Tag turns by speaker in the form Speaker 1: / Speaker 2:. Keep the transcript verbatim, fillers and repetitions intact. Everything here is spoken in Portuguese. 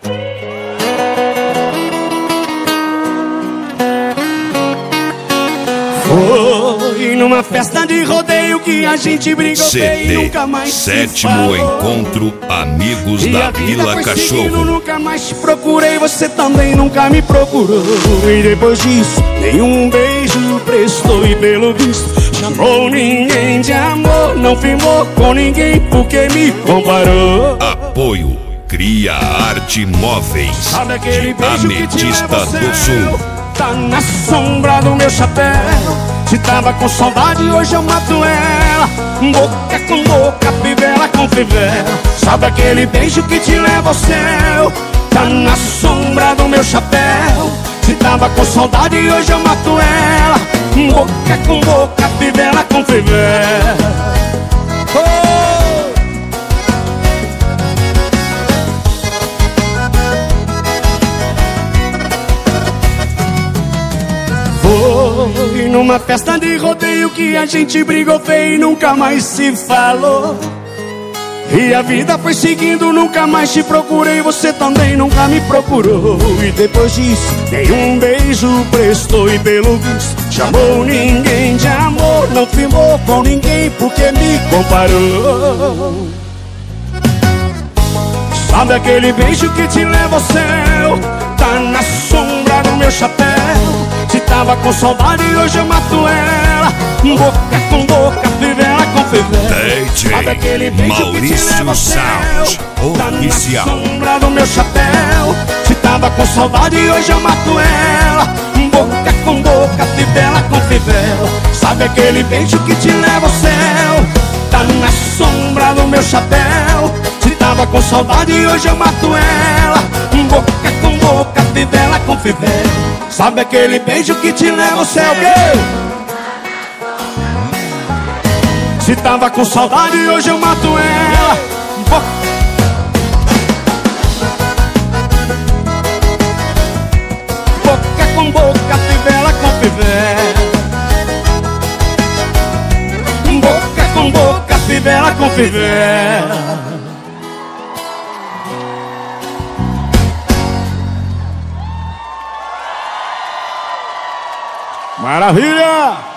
Speaker 1: Foi numa festa de rodeio que a gente brigou feio e nunca mais
Speaker 2: sétimo
Speaker 1: se falou.
Speaker 2: encontro Amigos
Speaker 1: E
Speaker 2: da
Speaker 1: a vida
Speaker 2: Vila
Speaker 1: foi
Speaker 2: Cachorro.
Speaker 1: seguindo, nunca mais te procurei, você também nunca me procurou. E depois disso, nenhum beijo prestou. E pelo visto, chamou ninguém de amor. Não firmou com ninguém porque me comparou.
Speaker 2: Apoio Cria Arte Móveis
Speaker 1: Sabe aquele
Speaker 2: de
Speaker 1: beijo que te
Speaker 2: Ametista
Speaker 1: leva ao
Speaker 2: do
Speaker 1: céu?
Speaker 2: Sul.
Speaker 1: Tá na sombra do meu chapéu. Se tava com saudade, hoje eu mato ela. Boca com boca, fivela com fivela. Sabe aquele beijo que te leva ao céu? Tá na sombra do meu chapéu. Se tava com saudade, hoje eu mato ela. Boca com boca, fivela com fivela. Foi numa festa de rodeio que a gente brigou feio e nunca mais se falou. E a vida foi seguindo, nunca mais te procurei, você também nunca me procurou. E depois disso, nenhum beijo prestou. E pelo visto, chamou ninguém de amor. Não firmou com ninguém porque me comparou. Sabe aquele beijo que te leva ao céu? Tá na sombra do meu chapéu. Se tava com saudade, hoje eu mato ela. Boca com boca, fivela com fivela. Sabe aquele beijo que te leva ao céu? Tá na sombra do meu chapéu. Se tava com saudade, hoje eu mato ela. Boca com boca, fivela com fivela. Sabe aquele beijo que te leva ao céu? Tá na sombra do meu chapéu. Se tava com saudade, hoje eu mato ela. Boca com boca, fivela com fivela. Sabe aquele beijo que te leva ao céu? Se tava com saudade, hoje eu mato ela. Boca, boca com boca, fivela com fivela. Boca com boca, fivela com fivela. Maravilha!